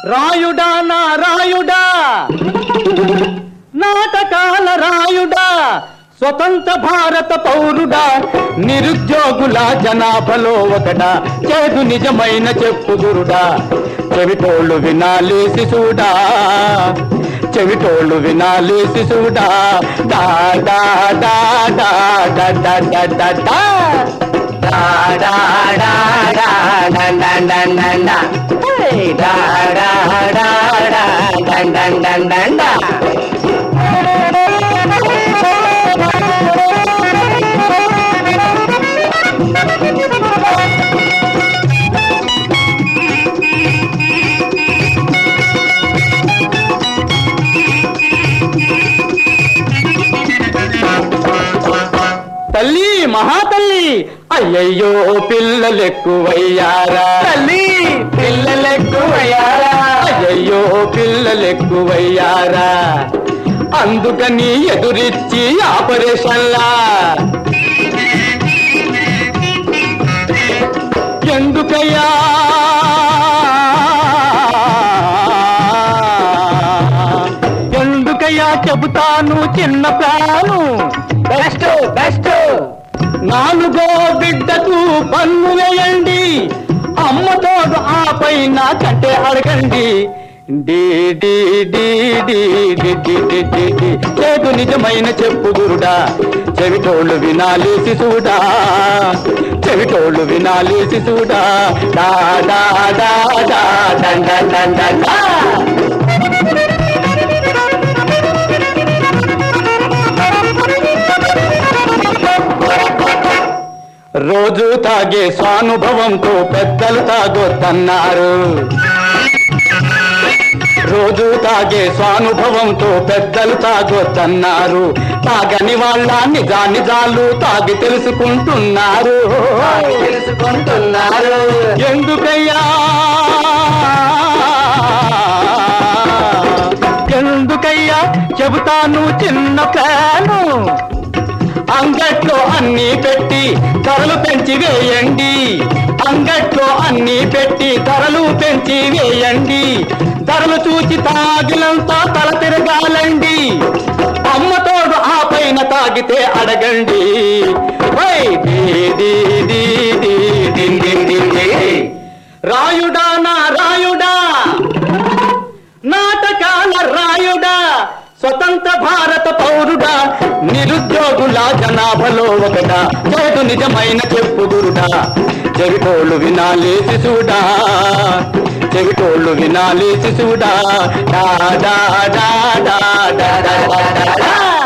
రాయుడా నారాయుడా నాటకాల రాయుడా స్వతంత్ర భారత పౌరుడా నిరుద్యోగుల జనాభాలో ఒకడా చేదు నిజమైన చెప్పుదురుడా చెవిటోళ్ళు వినాలి శిశుడా చెవిటోళ్ళు వినాలి శిశుడా డా డా డా డా డా డా డా డా డా డా డా డా డా డా డా డా డా హే డా డా డా డా డా డా డా డా తల్లి మహాతల్లి అయ్యయ్యో పిల్లలెక్కువయ్యారా తల్లి పిల్లలెక్కువయ్యారా అయ్యయ్యో పిల్లలెక్కువయ్యారా అందుకని ఎదురిచ్చి ఆపరేషన్లా ఎందుకయ్యా ఎందుకయ్యా చెబుతాను చిన్న ప్లాను బెస్ట్ బెస్ట్ నాలుగో బిడ్డకు పన్ను వేయండి అమ్మతోడు ఆ పైన కట్టే అడగండి లేదు నిజమైన చెప్పుదురుడా చెవిటోళ్ళు వినాలి శిశుడా చెవిటోళ్ళు వినాలి శిశుడా డా డా డా డా డా డా డా డా రోజు తాగే స్వానుభవంతో పెద్దలు తాగొద్దన్నారు రోజు తాగే స్వానుభవంతో పెద్దలు తాగొద్దన్నారు తాగని వాళ్ళ నిజాలు తాగి తెలుసుకుంటున్నారు ఎందుకయ్యా ఎందుకయ్యా చెబుతాను చిన్న ప్లాను అంగట్లో అన్ని పెట్టి ధరలు పెంచి వేయండి అంగట్లో అన్ని పెట్టి ధరలు పెంచి వేయండి ధరలు చూచి తాగినంత తల తిరగాలండి అమ్మతోడు ఆ పైన తాగితే అడగండి రాయుడా నా రాయుడా నాటకాల రాయుడా స్వతంత్ర భారత పౌరుడా నిరుద్యోగుల జనాభాలో ఒకడా చేదు నిజమైన చెప్పుదురుడా చెవిటోళ్ళు వినాలి శిశుడా చెవిటోళ్ళు వినాలి శిశుడా డా డా డా డా డా డా డా డా